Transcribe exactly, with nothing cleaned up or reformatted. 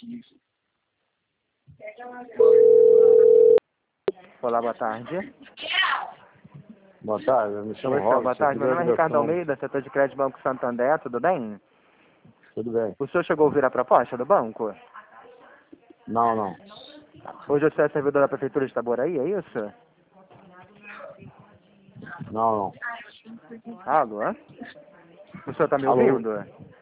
Olá, boa tarde. Boa tarde, eu me chamo Oi, senhor, Robson. boa tarde. Meu nome é Ricardo Almeida. Almeida, setor de crédito Banco Santander, tudo bem? Tudo bem? O senhor chegou a ouvir a proposta do banco? Não, não. Hoje o senhor é servidor da Prefeitura de Itaboraí, é isso? Não, não. Alô? O senhor está me Alô? ouvindo?